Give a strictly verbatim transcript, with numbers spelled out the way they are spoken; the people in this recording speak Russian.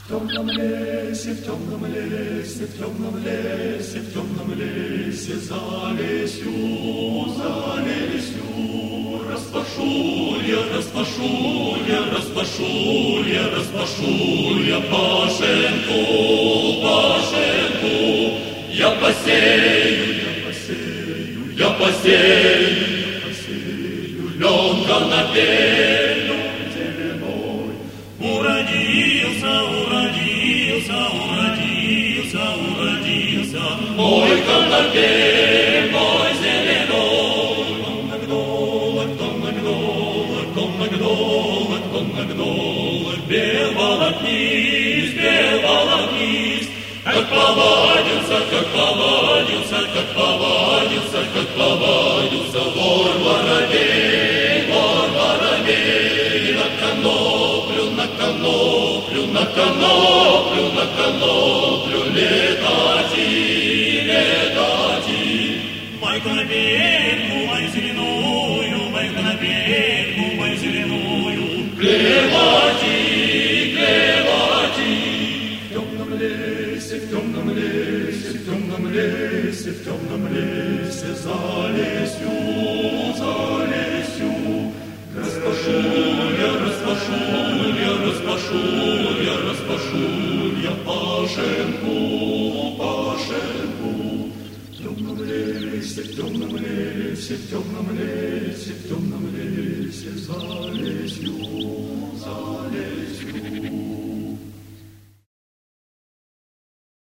темном лесе, в темном лесе, в темном лесе, в темном лесе, за лесью, за лесью, распашу я, распашу я, распашу я, распашу я пашенку, пашенку, я посею, я посею, я посею, я посею, лёнка на пелю зеленой, уродился, уродился, уродился, уродился, мой конопель, мой зеленой, он нагнолок, он нагнолок, он нагнолок, он нагнолок, белолотнист, белолотнист, как повадился, как повадился, как повадился, как повадился, вор воробей, вор воробей, на коноплю, на коноплю, на коноплю, на коноплю, летати, летати. Мой конопельку, мою зеленую, мою конопельку, мою зеленую, клевати, клевати. В темном лесе, в темном лесе, в темном лесе, в темном лесе, за лесью, за лесью, распашу я, распашу я, распашу я, распашу я пашенку, пашенку. В темном лесе, в темном лесе, в темном лесе, в темном лесе, за лесью, за лесью.